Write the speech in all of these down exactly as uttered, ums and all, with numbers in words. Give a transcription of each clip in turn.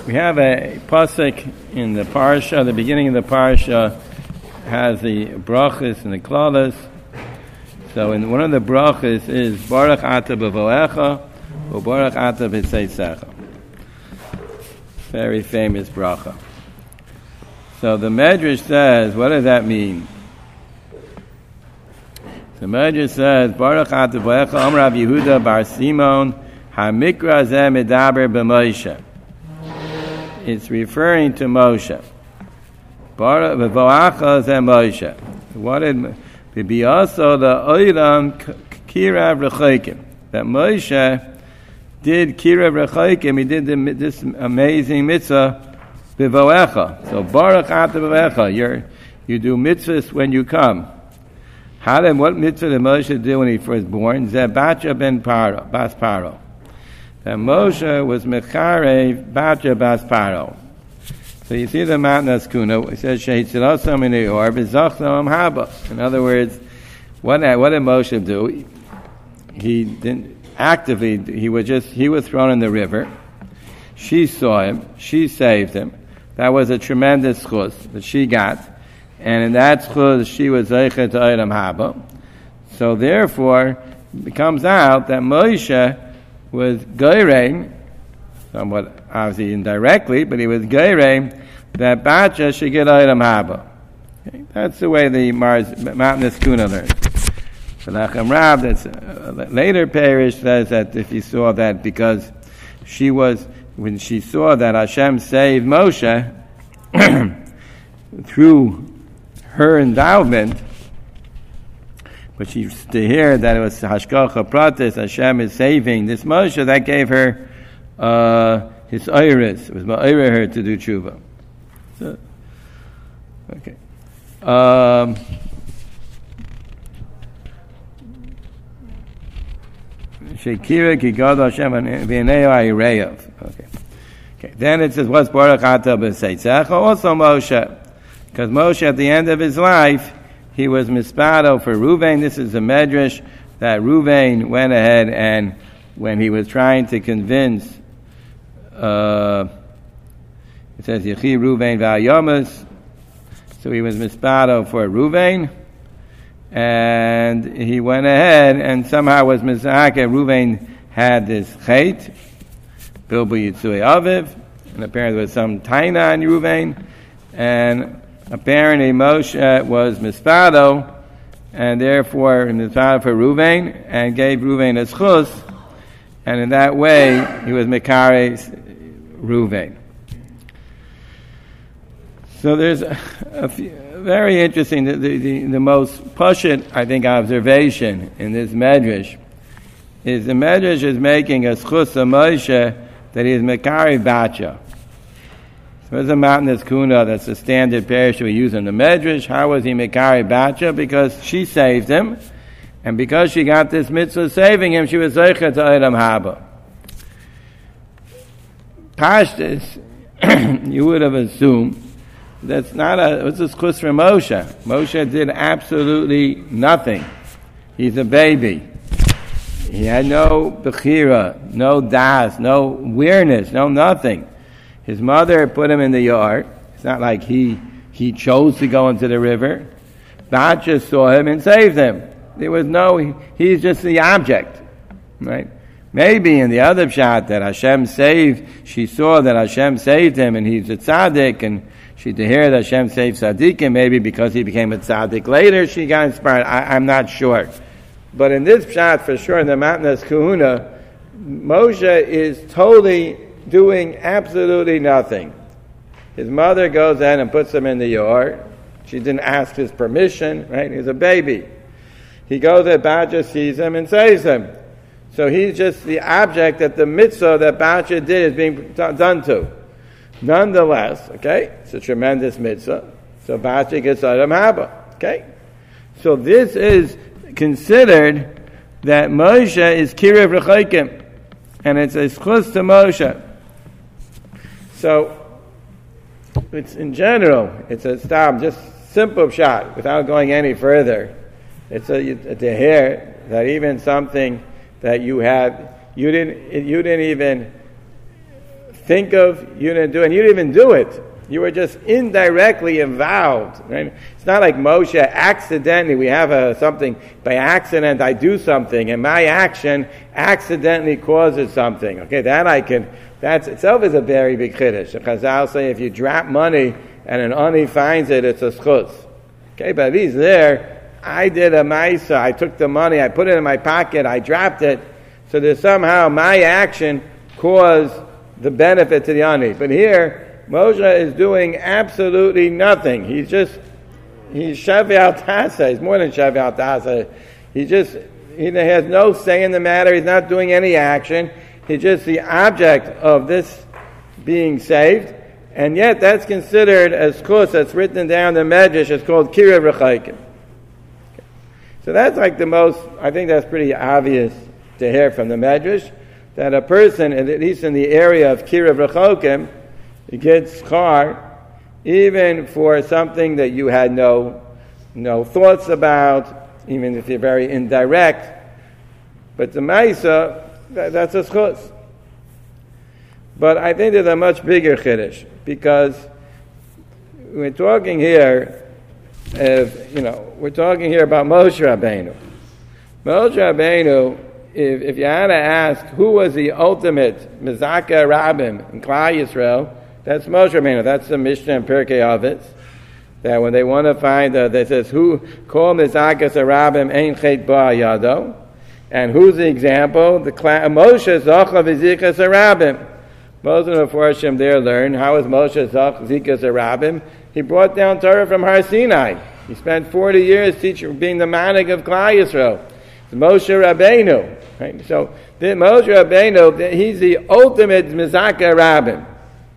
We have a pasuk in the parsha. The beginning of the parsha has the brachas and the klalas. So, in one of the brachas is Baruch Ata B'Voecha or Baruch Ata B'Tzeisecha. Very famous bracha. So the Medrash says, what does that mean? The Medrash says, Baruch Ata B'Voecha Amar Rav Yehuda Bar Simon HaMikra Zeh Medaber B'Moshe. It's referring to Moshe. Baruch V'Voacha Zeh Moshe. What did V'Biyaso the Oilam Kirav Rechokim? That Moshe did Kirav Rechokim. He did the, this amazing mitzvah V'Voacha. So Baruch Ata B'Voecha. You you do mitzvahs when you come. How did what mitzvah did Moshe do when he first born? Zeh Batya ben Paro, Bas Paro. That Moshe was Mecharev Batya Bas Paro. So you see the Matan Askuna, it says, Shehitzilosam in the Or, V'Zochnom Haba. In other words, what, what did Moshe do? He didn't actively, he was just, he was thrown in the river. She saw him, she saved him. That was a tremendous chus that she got. And in that chus, she was Zeichet Olam Haba. So therefore, it comes out that Moshe was Goyrein, somewhat obviously indirectly, but he was Geirei, that Batya should get Olam Haba. Okay? That's the way the Mars, Matan Askuna learns. The Nachem Rab, that's a later parish, says that if he saw that because she was, when she saw that Hashem saved Moshe through her endowment, but she used to hear that it was Hashgacha Pratis, Hashem is saving this Moshe, that gave her uh, his iris. It was ma'ira her to do tshuva. So, okay. Um, Shekira ki gad Hashem v'nei ha'irayav. Okay. Okay. Then it says, what's Baruch Ata B'Tzeisecha? Also Moshe. Because Moshe, at the end of his life, he was mispado for Ruvain. This is the Medrash that Ruvain went ahead and when he was trying to convince, uh, it says Yechi Ruvain v'Ayamas, so he was mispado for Ruvain, and he went ahead and somehow was mizaka. Ruvain had this chait, Bilbu Yitzui Aviv, and apparently there was some taina on Ruvain, and apparently Moshe was mispado, and therefore mispado for Ruvain, and gave Ruvain a schus, and in that way he was Mekare Ruvain. So there's a, a few, very interesting, the, the, the, the most pashut, I think, observation in this Medrash is the Medrash is making a schus of Moshe that he is Mekare Batya. So there's a Matan Askuna, that's the standard parish we use in the Medrash. How was he Mekare Batya? Because she saved him, and because she got this mitzvah saving him, she was Zeichet to Olam Haba. Pashtus, you would have assumed that's not a, it's a schus for Moshe. Moshe did absolutely nothing. He's a baby. He had no bechira, no das, no awareness, no nothing. His mother put him in the yard. It's not like he he chose to go into the river. Batya saw him and saved him. There was no, he, he's just the object, right? Maybe in the other shot that Hashem saved, she saw that Hashem saved him and he's a tzaddik, and she to hear that Hashem saved tzaddikim, maybe because he became a tzaddik later, she got inspired. I, I'm not sure. But in this shot, for sure, in the Matan Askuna, Moshe is totally doing absolutely nothing. His mother goes in and puts him in the yard. She didn't ask his permission, right? He's a baby. He goes there, Batya sees him and saves him. So he's just the object that the mitzvah that Batya did is being t- done to. Nonetheless, okay, it's a tremendous mitzvah. So Batya gets Olam Haba, okay? So this is considered that Moshe is Kirav Rechokim, and it's a schus to Moshe. So it's in general, it's a stop, just simple shot, without going any further. It's a, to hear that even something that you had, you didn't, you didn't even think of, you didn't do it, and you didn't even do it. You were just indirectly involved. Right? It's not like Moshe accidentally, we have a, something, by accident I do something, and my action accidentally causes something. Okay, that I can, that itself is a very big chiddush. The Chazal say if you drop money and an ani finds it, it's a schutz. Okay, but he's there, I did a maisa, I took the money, I put it in my pocket, I dropped it, so that somehow my action caused the benefit to the ani. But here, Moshe is doing absolutely nothing. He's just, he's Shavi al-Tasa. He's more than Shavi al-Tasa. He just, he has no say in the matter. He's not doing any action. He's just the object of this being saved. And yet that's considered as chus, that's written down in the Medrash, it's called Kiruv Rechaikim. So that's like the most, I think that's pretty obvious to hear from the Medrash, that a person, at least in the area of Kiruv Rechaikim, it gets schar even for something that you had no no thoughts about, even if you're very indirect. But the Maisa, that, that's a schutz. But I think there's a much bigger chiddush, because we're talking here, if, you know, we're talking here about Moshe Rabbeinu. Moshe Rabbeinu, if, if you had to ask who was the ultimate Mizaka Rabim in Klal Yisrael, that's Moshe Rabbeinu. That's the Mishnah in Pirkei Avos. That when they want to find, uh, that says, who call Mizakas Arabim Ein Chet Ba Yado, and who's the example? The cla- Moshe Zocha V'Zikas Arabim. Most of the Forshim there learn how is Moshe Zocha V'Zikas Arabim. He brought down Torah from Har Sinai. He spent forty years teaching, being the manik of Klal Yisrael. It's Moshe Rabbeinu. Right? So the Moshe Rabbeinu, he's the ultimate Mizaka Arabim.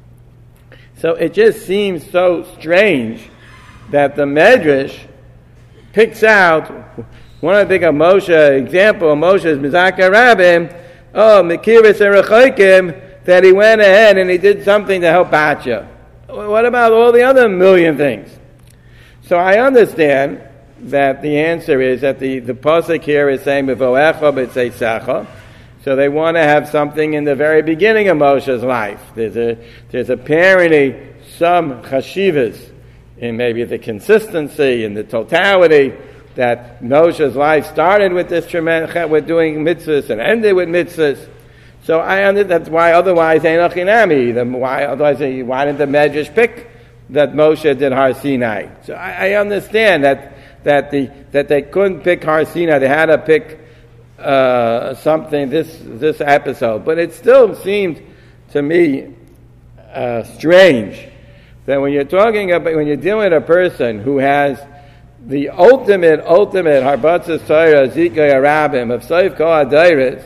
So it just seems so strange that the Medrash picks out one of the big Moshe example of Moshe's Mizaka Rabim, oh, Mekiris and Rechaikim, that he went ahead and he did something to help Batya. What about all the other million things? So I understand that the answer is that the, the pasuk here is saying Mevoecha b'tzeisecha. So they want to have something in the very beginning of Moshe's life. There's a there's apparently some chashivas in maybe the consistency and the totality that Moshe's life started with this tremendous with doing mitzvahs and ended with mitzvahs. So I understand that's why otherwise Einach Inami. The why otherwise why didn't the Medrash pick that Moshe did Har Sinai? So I, I understand that that the that they couldn't pick Har Sinai. They had to pick Uh, something this this episode, but it still seemed to me uh, strange that when you're talking about when you're dealing with a person who has the ultimate ultimate harbatzas Torah zikay arabim of Seif Kol Adairis,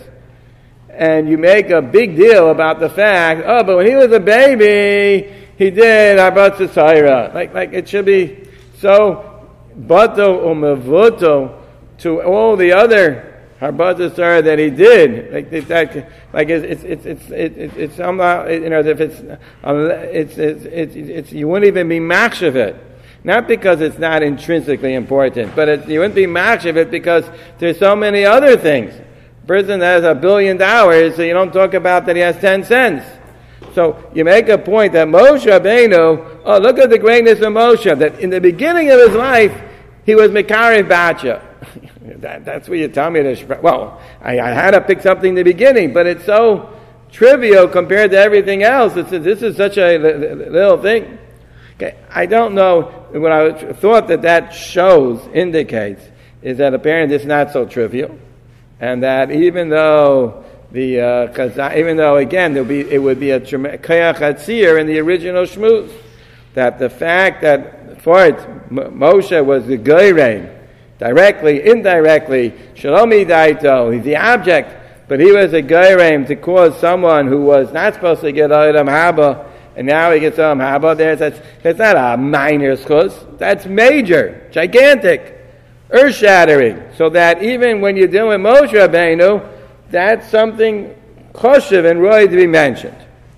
and you make a big deal about the fact, oh, but when he was a baby, he did harbatzas Torah. Like like it should be so bato or mevuto to all the other Harbatzas Torah that he did, like that, like it's it's it's it's it's, it's somehow, you know, if it's it's it's, it's, it's you wouldn't even be machshav of it, not because it's not intrinsically important, but it, you wouldn't be machshav of it because there's so many other things. A person that has a billion dollars, so you don't talk about that he has ten cents. So you make a point that Moshe Rabbeinu, oh, look at the greatness of Moshe, that in the beginning of his life he was Mekarev Batya. That, that's what you tell me to. Well, I, I had to pick something in the beginning, but it's so trivial compared to everything else. It's, this is such a little thing. Okay, I don't know. What I thought that that shows, indicates, is that apparently it's not so trivial, and that even though the uh, even though again there be it would be a kayach hatzir in the original shmuz, that the fact that for it Moshe was the goyrein. Directly, indirectly, Shalomi Daito, he's the object, but he was a Geirem to cause someone who was not supposed to get Olam Haba, and now he gets Olam Haba. There's, that's, that's not a minor schus, that's major, gigantic, earth-shattering, so that even when you're dealing with Moshe Rabbeinu, that's something choshev and roy to be mentioned.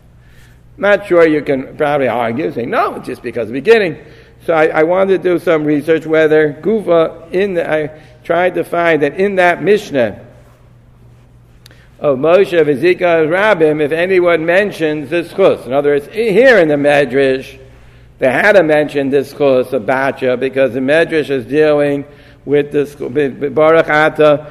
Not sure you can probably argue, say, no, just because of the beginning. So I, I wanted to do some research whether Gufa, in the, I tried to find that in that Mishnah, of Moshe v'zika Rabbim if anyone mentions this chus. In other words, here in the Medrash, they had to mention this chus of Batya because the Medrash is dealing with this Baruch Ata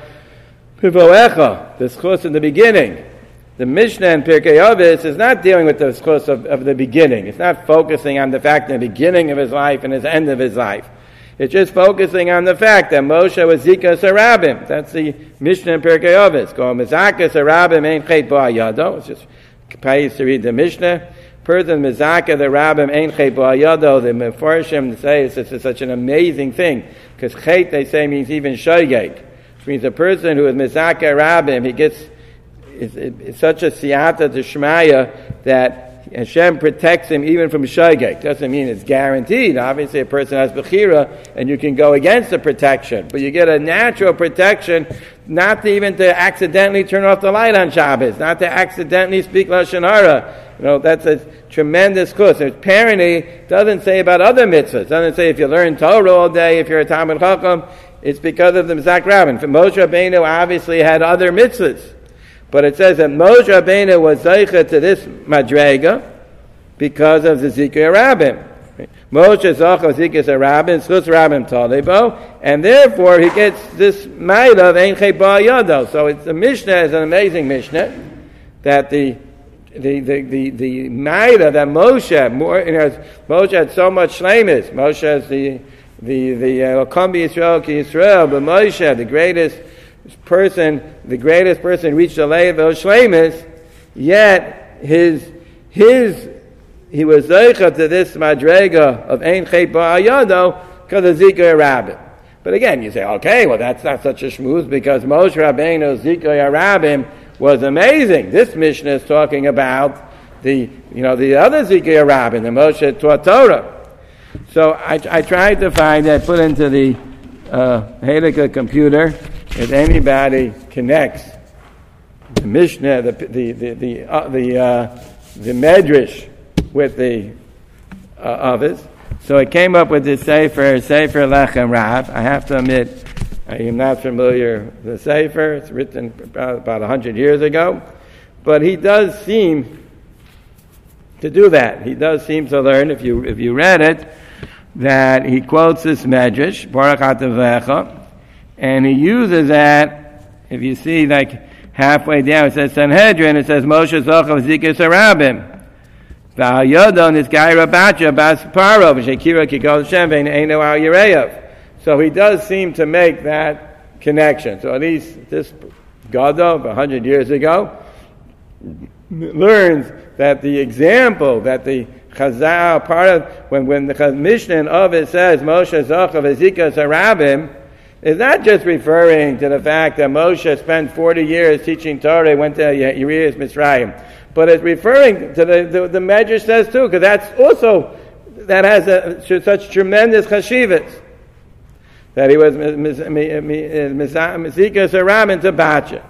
Pivoecha, this chus in the beginning. The Mishnah in Pirkei Avos is not dealing with the chus of, of the beginning. It's not focusing on the fact in the beginning of his life and his end of his life. It's just focusing on the fact that Moshe was Zika Sarabim. That's the Mishnah in Pirkei Avos. Go Mizaka Sarabim Ein Chet Ba'ayado. It's just pays to read the Mishnah. Person Mizaka the Rabbim Ein Chet Ba'ayado. The Mefarshim say it's, it's such an amazing thing because Chet they say means even Shoygeg, which means a person who is Mizaka Rabbim he gets it's, it's such a siyata d'shmaya that Hashem protects him even from Shoygeg. Doesn't mean it's guaranteed. Obviously, a person has Bechira, and you can go against the protection. But you get a natural protection, not to even to accidentally turn off the light on Shabbos, not to accidentally speak Lashon Hara. You know, that's a tremendous chus. Apparently, doesn't say about other mitzvahs. It doesn't say if you learn Torah all day, if you're a Talmid Chacham, it's because of the Mizak Rabbin. Moshe Rabbeinu obviously had other mitzvahs. But it says that Moshe Rabbeinu was zeicha to this madrega because of the Zikr Rabbim. Moshe Zocha Zikr Rabbim, Schus Rabbim Talibo, and therefore he gets this might of Ein Chet Ba'ayado. So it's the Mishnah is an amazing Mishnah that the the the the, the Maida that Moshe more you know, Moshe had so much shleimus. Moshe is the the the Welcome Yisrael Ki Yisrael, but Moshe the greatest person, the greatest person reached the level of shleimus, yet his his he was zeicha to this madrega of Ein Chet Ba'ayado because of Zikr Rabbim. But again, you say, okay, well that's not such a shmooze because Moshe Rabbeinu's Zikr Rabbim was amazing. This Mishnah is talking about the you know the other Zikr Rabbim, the Moshe taught Torah. So I, I tried to find that, put into the uh, Halakha computer. If anybody connects the Mishnah, the the the the uh, the, uh, the Medrash with the uh, Avos, so it came up with this Sefer Sefer Lechem Rav. I have to admit, I am not familiar with the Sefer. It's written about about a hundred years ago, but he does seem to do that. He does seem to learn. If you if you read it, that he quotes this Medrash Baruch Atavecha. And he uses that, if you see like halfway down, it says Sanhedrin, it says Moshe Zochav Zikr Sarabim. V'hayodon is Gai Rabatya Bas Paro, V'shekira Kikol Shem Ve'eino Al Yereyev. So he does seem to make that connection. So at least this Gadol, a hundred years ago, learns that the example that the Chazal, part of, when, when the Mishnah of it says Moshe Zochav Zikr Sarabim, it's not just referring to the fact that Moshe spent forty years teaching Torah, went to Yerias Mitzrayim, but it's referring to the the, the Medrash says too, because that's also that has a, such tremendous chashivas that he was Mizika Sarabim to Batya.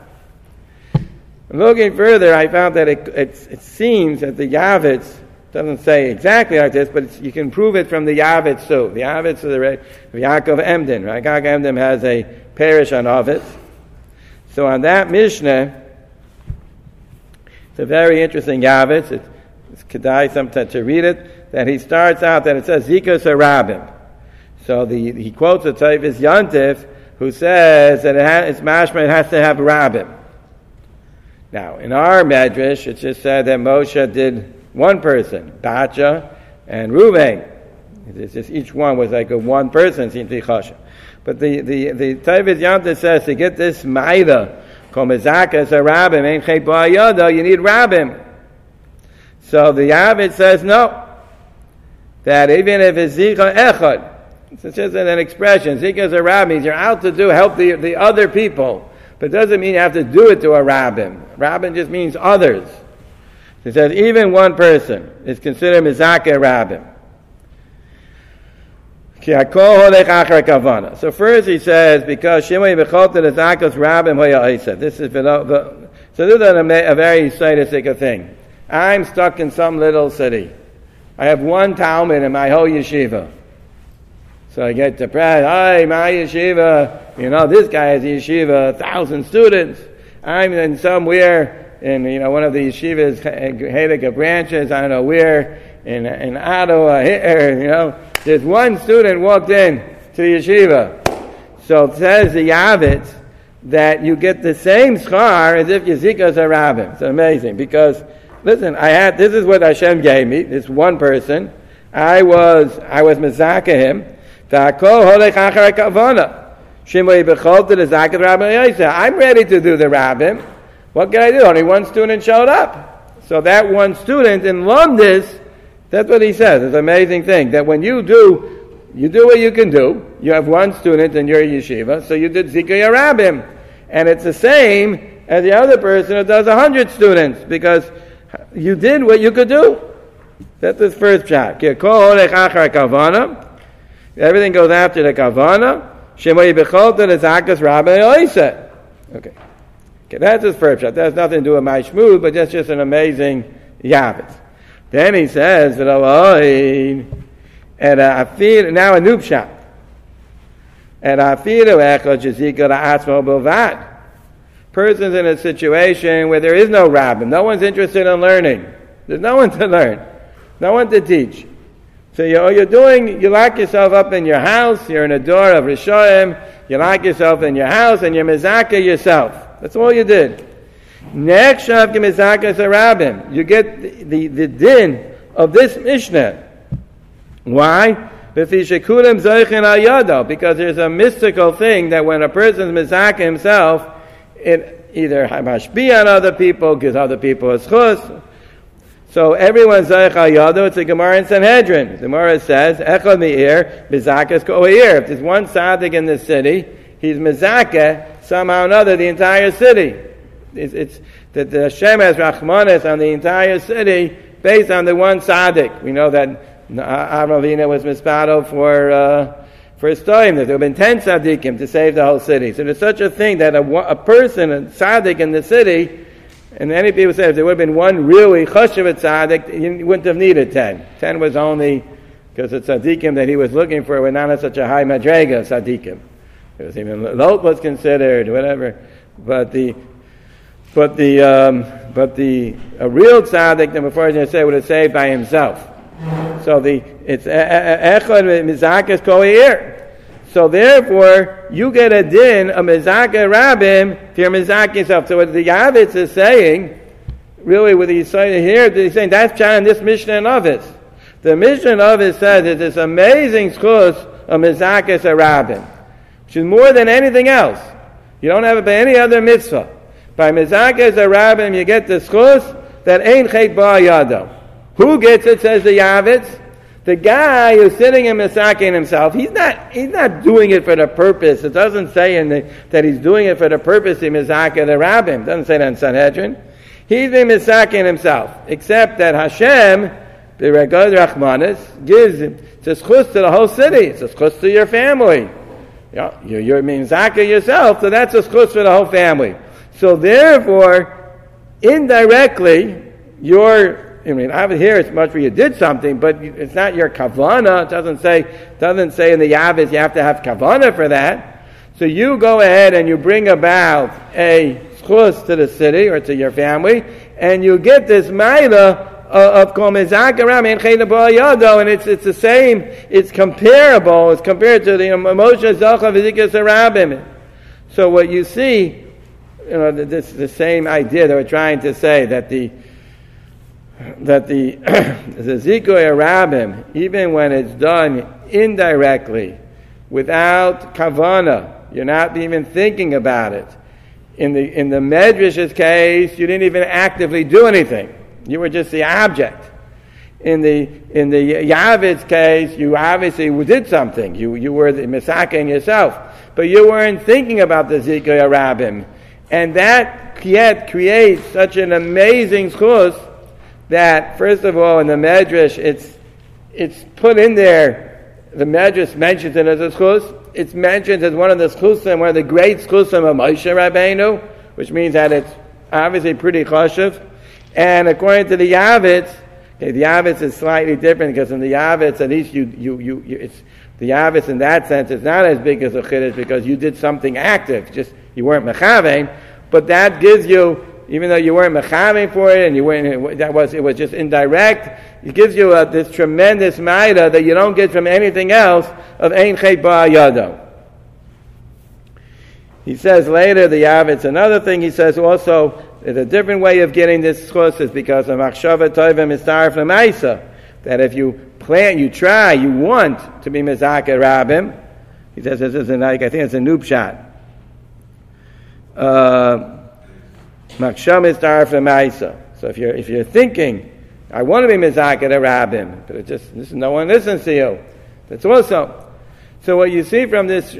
Looking further, I found that it, it, it seems that the Yavitz doesn't say exactly like this, but it's, you can prove it from the Yavitz too. The Yavitz of the Yaakov Emden. Right? Yaakov Emden has a parish on Avitz. So on that Mishnah, it's a very interesting Yavitz. It's, it's kedai sometimes to read it. That he starts out that it says Zikr Sarabim. So the he quotes a Tavis Yantif who says that it has, it's mashma, it has to have Rabbim. Now in our Medrash, it just said that Moshe did one person, Batya and Ruvain. It's just each one was like a one person, but the the the Tavis Yanta says to get this Maida called Mizaka Sarabim Ein Chet Ba'ayado, you need Rabbim. So the Yavid says no, that even if it's Zika Echad, it's just an expression. Zika Sarabim means you're out to do help the the other people, but it doesn't mean you have to do it to a Rabbim. Rabbim just means others. It says even one person is considered Mizaka Rabbim. So first he says, because Shimei Bechota the Zakos Rabbim Hoya Isa. This is so this is a, a very scientific thing. I'm stuck in some little city. I have one Talmud in my whole yeshiva. So I get depressed. Hey, my yeshiva, you know, this guy has a yeshiva, a thousand students. I'm in somewhere in, you know, one of the yeshivas, Hedeka branches, I don't know where, in, in Ottawa, here, you know, there's one student walked in to the yeshiva. So it says the Yavitz that you get the same schar as if Yezikas are rabbim. It's amazing because, listen, I had, this is what Hashem gave me, this one person. I was, I was mezaka him. I'm ready to do the rabbim. What can I do? Only one student showed up. So that one student in Lumdis, that's what he says. It's an amazing thing. That when you do, you do what you can do. You have one student in your yeshiva, so you did Zikri Rabbim. And it's the same as the other person who does a hundred students, because you did what you could do. That's his first shot. Everything goes after the kavana. Okay. Okay, that's his first shot. That has nothing to do with my shmooth, but that's just an amazing yavetz. Then he says, and I feel now a noob shot. And I feel person's in a situation where there is no rabbin. No one's interested in learning. There's no one to learn. No one to teach. So you're, you're doing, you lock yourself up in your house, you're in a door of Rishoyim, you lock yourself in your house and you're mizaka yourself. That's all you did. Next Shav Mizaka Sarabim. You get the, the, the din of this Mishnah. Why? Because there's a mystical thing that when a person is mizaka himself, it either mashbi on other people, gives other people a schus. So everyone's Zayich al Yado. It's a Gemara in Sanhedrin. The Gemara says, Echad Me'ir, Mizakas Ko'ir. If there's one tzaddik in the city, he's Mizaka, somehow or another, the entire city. It's, it's that the Hashem has Rachmanis on the entire city based on the one tzaddik. We know that Avraham Avinu was Mispado for uh, for his time, that there have been ten tzaddikim to save the whole city. So there's such a thing that a, a person, a tzaddik in the city, and many people say if there would have been one really chashuv tzaddik, you wouldn't have needed ten. Ten was only because the tzaddikim that he was looking for were not at such a high madrega of tzaddikim. It was even Lot was considered, whatever. But the but the um, but the a real tzaddik, the before I was going to say, would have saved by himself. So the it's echad mizakas ko'ir. So therefore, you get a din of mizaka rabbim if you're mizaka yourself. So what the Yavitz is saying, really, what he's saying here, he's saying that's in this Mishnah and Ovis. The Mishnah and Ovis says that this amazing schus of mizakas rabbim, which is more than anything else. You don't have it by any other mitzvah. By mizakas rabbim, you get the schus that ain't chet ba'yado. Who gets it? Says the Yavitz. The guy who's sitting in misaking himself, he's not he's not doing it for the purpose. It doesn't say in the, that he's doing it for the purpose of misaka the rabbim. It doesn't say that in Sanhedrin. He's been misaking himself, except that Hashem, the Regad Rachmanis, gives it's a schus to the whole city. It's a schus to your family. You know, you're, you're misaka yourself, so that's a schus for the whole family. So therefore, indirectly, you're I mean, over here it's much where you did something, but it's not your kavana. It doesn't say doesn't say in the Yavis you have to have kavana for that. So you go ahead and you bring about a schus to the city or to your family, and you get this maila of kol mezakaram and chayna ba'yado, and it's it's the same. It's comparable. It's compared to the Moshe Zacha v'zikas harabim. So what you see, you know, this the same idea that we're trying to say that the. that the the Zikoy Rabbim, even when it's done indirectly, without kavana, you're not even thinking about it. In the in the Medrash's case, you didn't even actively do anything; you were just the object. In the in the Yavid's case, you obviously did something. You you were the misaking yourself, but you weren't thinking about the Zikoy Rabbim, and that yet creates such an amazing schus. That first of all in the Medrash it's it's put in there. The Medrash mentions it as a schus. It's mentioned as one of the schusim, one of the great schusim of Moshe Rabbeinu, which means that it's obviously pretty chashuv. And according to the Yavitz, okay, the Yavitz is slightly different because in the Yavitz at least you you you, you it's the Yavitz in that sense is not as big as a chiddush because you did something active, just you weren't mechavein. but that gives you, even though you weren't mechavein for it, and you weren't, that was, it was just indirect, it gives you a, this tremendous maida that you don't get from anything else of ein chet ba'ayado. He says later, the Yavetz, another thing he says also, there's a different way of getting this schus is because of machshava tova mistaref l'maisa, that if you plan, you try, you want to be mezakeh rabim. He says this is a, like, I think it's a noob shot. Machshava mistaref l'maisa. So if you're if you're thinking, I want to be mezakeh rabim, but it just this, no one listens to you. That's also. So what you see from this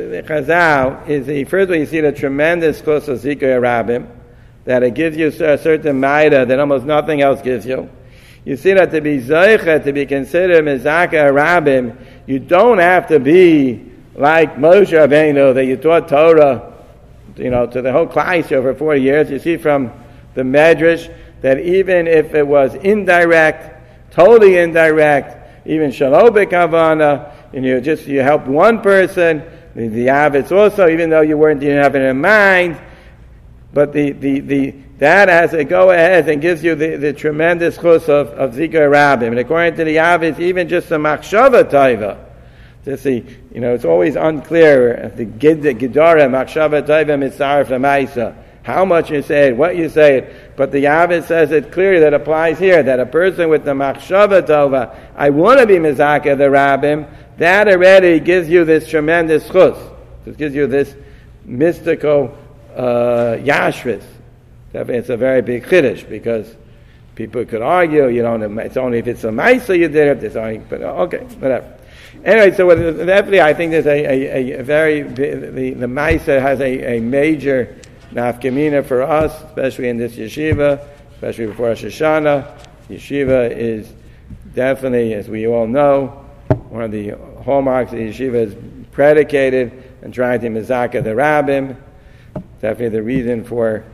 Chazal is the first way you see the tremendous schus of Zikr Rabim, that it gives you a certain maida that almost nothing else gives you. You see that to be Zoicha, to be considered Mezakeh Rabim, you don't have to be like Moshe Rabbeinu, that you taught Torah, you know, to the whole class over forty years. You see from the Medrash that even if it was indirect, totally indirect, even Shalom B'Kavana, and you just you helped one person, the, the Avitz also, even though you weren't you didn't have it in mind, but the, the, the that as it go ahead and gives you the, the tremendous chus of, of Zikr Rabim. And according to the Avitz, even just the Machshava Taiva, to see, you know, it's always unclear the Gedara Machshava Taiva Mitzaref Lamaisa, how much you say it, what you say it, but the Avitz says it clearly that applies here, that a person with the Machshava Tova, I want to be Mizakeh the Rabim, that already gives you this tremendous chus. It gives you this mystical uh, yashris. It's a very big chiddush, because people could argue, you know, it's only if it's a maisa you did it, it's only, but okay, whatever. Anyway, so definitely I think there's a, a, a very, the, the maisa has a, a major nafkamina for us, especially in this yeshiva, especially before Rosh Hashanah. Yeshiva is definitely, as we all know, one of the hallmarks of the yeshiva is predicated and trying to mizakeh the rabbim. Definitely the reason for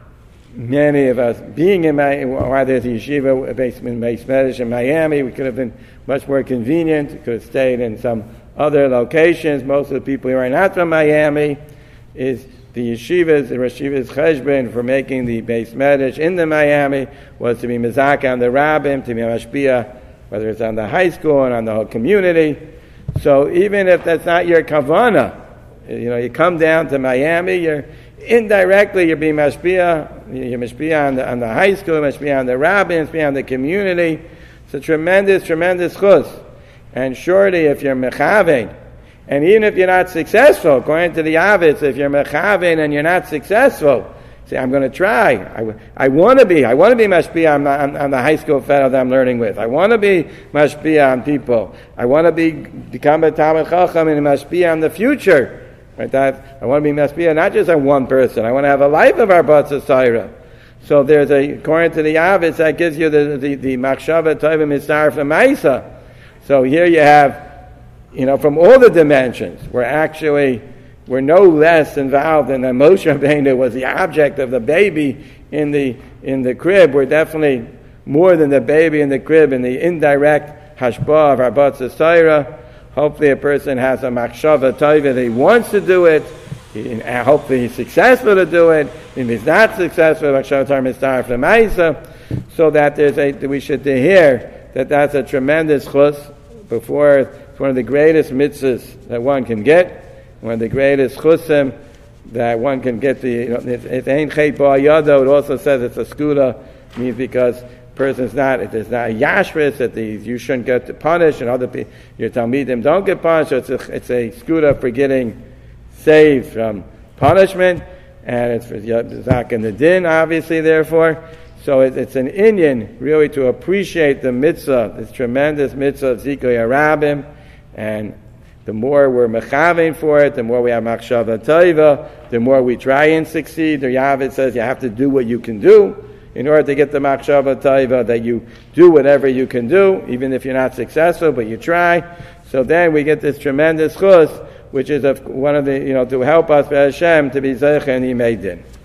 many of us being in my, why there's a yeshiva based in Beis Medrash in Miami. We could have been much more convenient. We could have stayed in some other locations. Most of the people who are not from Miami is the yeshivas, the Rosh Yeshiva's cheshbon for making the Beis Medrash in the Miami was to be mizakeh on the rabbim, to be mashpia, whether it's on the high school and on the whole community. So even if that's not your kavanah, you know, you come down to Miami, you're indirectly you're being mashpia, you're mashpia on the, on the high school, mashpia on the rabbis, mashpia on the community. It's a tremendous, tremendous chus. And surely if you're mechavein, and even if you're not successful, according to the Avitz, if you're mechavein and you're not successful, say, I'm going to try. I, I want to be. I want to be mashpia on, on, on the high school fellow that I'm learning with. I want to be mashpia on people. I want to be become a Talmid Chacham and mashpia on the future. Right? That I want to be mashpia not just on one person. I want to have a life of our Batzah. So there's a, according to the Avitz, that gives you the the, the machshava tovim mitzaref l'maisa. So here you have, you know, from all the dimensions, we're actually we're no less involved in the Moshe Rabbeinu was the object of the baby in the in the crib. We're definitely more than the baby in the crib in the indirect hashpah of our Batzah. Hopefully a person has a machshava tova that he wants to do it, and hopefully he's successful to do it. If he's not successful, machshava tova mitzaref l'maisa, so that there's a we should hear that that's a tremendous chus. Before it's one of the greatest mitzvahs that one can get, one of the greatest chusim that one can get. The you know, it's ein chet ba'ayado. It also says it's a skuda, means because person's not, if there's not a yashris, that the, you shouldn't get punished, and other people, your talmidim don't get punished. So it's a, it's a skuda for getting saved from punishment, and it's for zak and the din, obviously. Therefore, so it, it's an inyan really to appreciate the mitzvah, this tremendous mitzvah of Zikr Rabim, and the more we're mechavein for it, the more we have machshava tova, the more we try and succeed. The Yavit says you have to do what you can do in order to get the machshava tova, that you do whatever you can do, even if you're not successful, but you try. So then we get this tremendous chus, which is a, one of the, you know, to help us, Hashem, to be zeicha and yimei din.